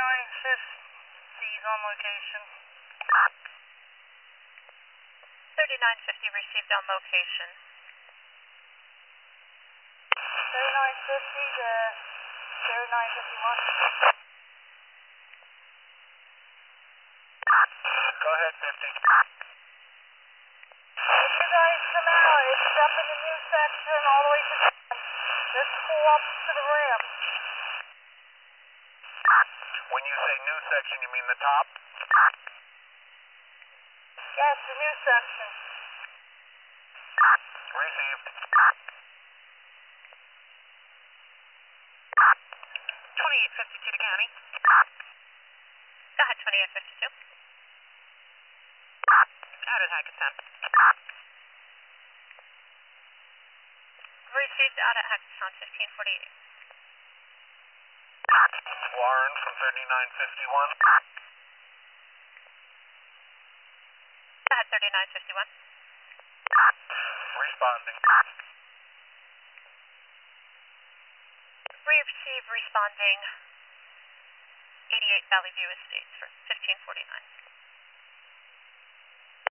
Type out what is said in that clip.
3950's on location. 3950 received on location. 3950 to 0951. Go ahead, 50. If you guys come out, it's up in the new section all the way to the end. Let's pull up to the ramp. When you say new section, you mean the top? Yes, the new section. Received. 2852 to county. Go ahead, 2852. Out at Hackettstown. Received out at Hackettstown, 1548. Warren from 3951. Go ahead, 3951. Responding. Receive responding 88 Valley View Estates for 1549.